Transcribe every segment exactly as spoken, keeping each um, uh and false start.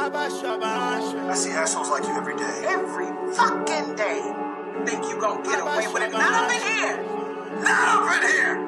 I see assholes like you every day. Every fucking day. Think you gonna get away with it? Not up in here. Not up in here.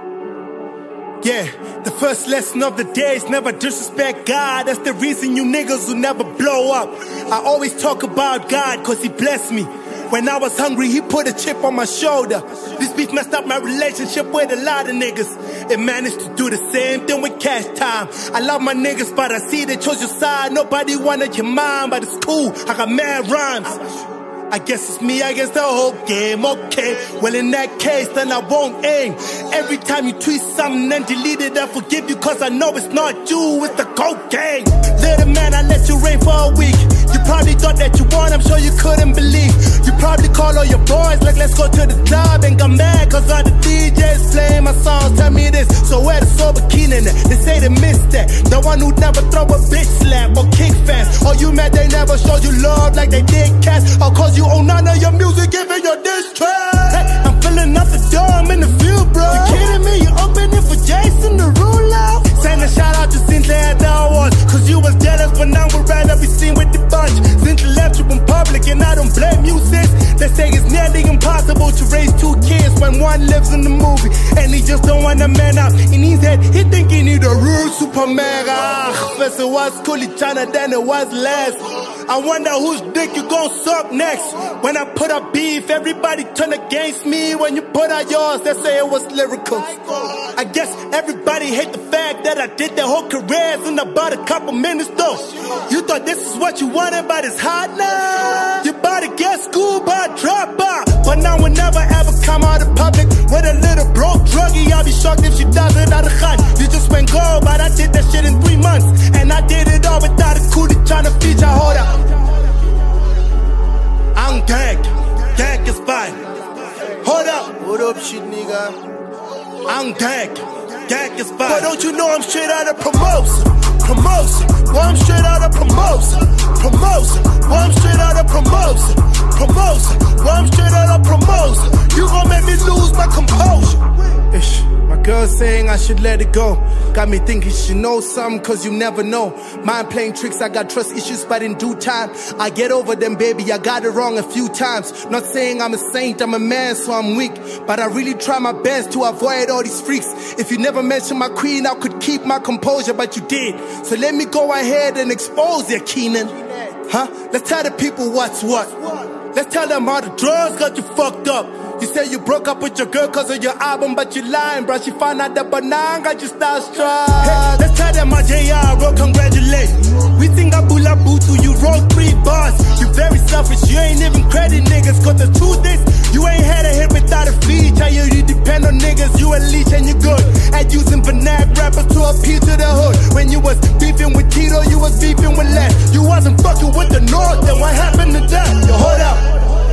Yeah, the first lesson of the day is never disrespect God. That's the reason you niggas will never blow up. I always talk about God cause he blessed me. When I was hungry, he put a chip on my shoulder. This beef messed up my relationship with a lot of niggas. It managed to do the same thing with Cash Time. I love my niggas, but I see they chose your side. Nobody wanted your mind, but it's cool, I got mad rhymes. I guess it's me against the whole game, okay. Well, in that case, then I won't aim. Every time you tweet something and delete it, I forgive you cause I know it's not you, it's the cocaine. Little man, I let you rain for a week. You probably thought that you won, I'm sure you couldn't believe. You probably call all your boys like let's go to the club and got mad cause all the D Js playing my songs. Tell me this, so where the sober Keenan at? They say they missed that. The one who'd never throw a bitch slap or kick fast. Or you mad they never showed you love like they did cats. Or cause you own none of your music, giving your diss track. Hey, I'm filling up the door, I'm in the field, bro. You kidding me? You opening for Jason to rule out? Send a shout out to Sinclair at the awards, cause you was jealous, but now we'd rather be seen with the bunch. Since left you in public and I don't blame you, sis. They say it's nearly impossible to raise two kids when one lives in the movie and he just don't want a man out. In his head, he think he need a real Superman. Ah, first it was Coolie China, then it was less. I wonder whose dick you gon' suck next. When I put up beef, everybody turn against me. When you put out yours, they say it was lyrical. I guess everybody hate the fact that I did their whole careers in about a couple minutes though. You thought this is what you wanted, but it's hot now. You about to get schooled by a dropout, but now we'll never ever come out in public with a little broke druggie. I'll be shocked if she does it out of hand. You just went gold, but I did that shit in three months, and I did it all without a coolie trying to feature. Hold up, I'm gagged, gag is fine. Hold up, what up, shit nigga? I'm gagged, gag is fine. But don't you know I'm straight out of promotion, promotion. Well, I'm straight out of promotion, promotion. Well, I'm straight out of promotion, promotion. Well, I'm straight out of promotion. You gon' make me lose my composure. Ish. My girl saying I should let it go. Got me thinking she knows something cause you never know. Mind playing tricks, I got trust issues, but in due time I get over them, baby, I got it wrong a few times. Not saying I'm a saint, I'm a man, so I'm weak, but I really try my best to avoid all these freaks. If you never mentioned my queen, I could keep my composure, but you did. So let me go ahead and expose you, Keenan. Huh? Let's tell the people what's what. Let's tell them how the drugs got you fucked up. You say you broke up with your girl cause of your album, but you lying, bruh. She found out that banana got you starstruck. Hey, let's tell them my J R wrote congratulate. We think I bula butu, you wrote three bars. You very selfish, you ain't even credit niggas. Cause the truth is, you ain't had a hit without a feature. You, you depend on niggas, you a leech and you good at using vernac rappers to appeal to the hood. When you was beefing with Tito, you was beefing with Les. You wasn't fucking with the North, then what happened to that? Yo, hold up,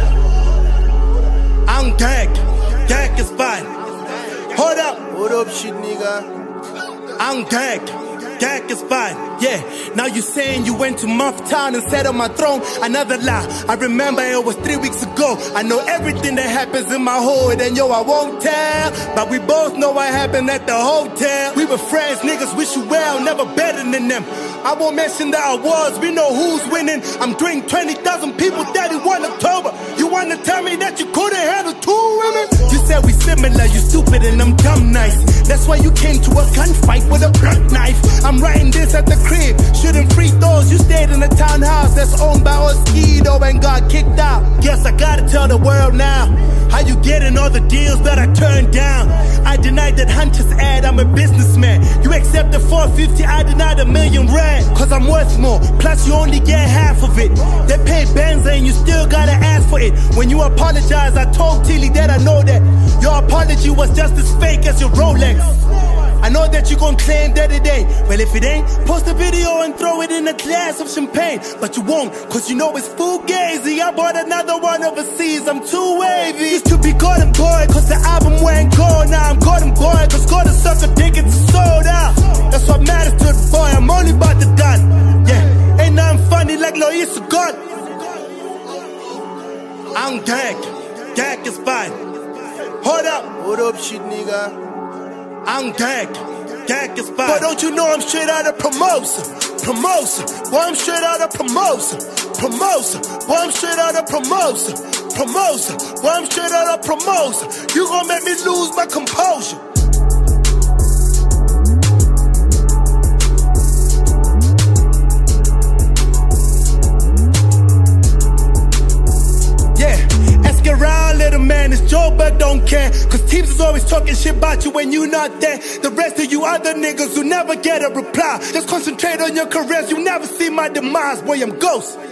I'm gagged, gag is fine. Hold up, what up, shit nigga? I'm gagged, gag is fine. Yeah, now you saying you went to Muff Town and sat on my throne. Another lie, I remember it was three weeks ago. I know everything that happens in my hood, and yo, I won't tell. But we both know what happened at the hotel. We were friends, niggas wish you well, never better than them. I won't mention the awards, we know who's winning. I'm doing twenty thousand people thirty-first October. You wanna tell me that you couldn't handle two women? You said we similar, you stupid and I'm dumb nice. That's why you came to a gunfight with a blunt knife. I'm writing this at the crib, shooting free throws. You stayed in a townhouse that's owned by Oskido and got kicked out. Guess I gotta tell the world now how you getting all the deals that I turned down. I denied that Hunter's ad, I'm a businessman. You accepted four fifty, I denied a million rand. Cause I'm worth more, plus you only get half of it. They pay Benza and you still gotta ask for it. When you apologize, I told Tilly that I know that your apology was just as fake as your Rolex. I know that you gon' claim that it ain't. Well, if it ain't, post a video and throw it in a glass of champagne. But you won't, cause you know it's fugazi. I bought another one overseas, I'm too wavy. Used to be Gordon Boy, cause the album went gold. Now I'm Gordon Boy, cause Gordon sucked a dick, it's sold out. That's what matters to the boy, I'm only about to done. Yeah, ain't nothing funny like Lois God. I'm gagged, gag is fine. Hold up, what up, shit nigga? I'm gagged, gag is fine. But don't you know I'm straight out of promotion? Promotion, boy, I'm straight out of promotion. Promotion, boy, I'm straight out of promotion. Promotion, boy, I'm straight out of promotion. You gon' make me lose my composure. Around, little man, it's Joe, but don't care. Cause teams is always talking shit about you when you not there. The rest of you other niggas who never get a reply. Just concentrate on your careers, you never see my demise. Boy, I'm ghost.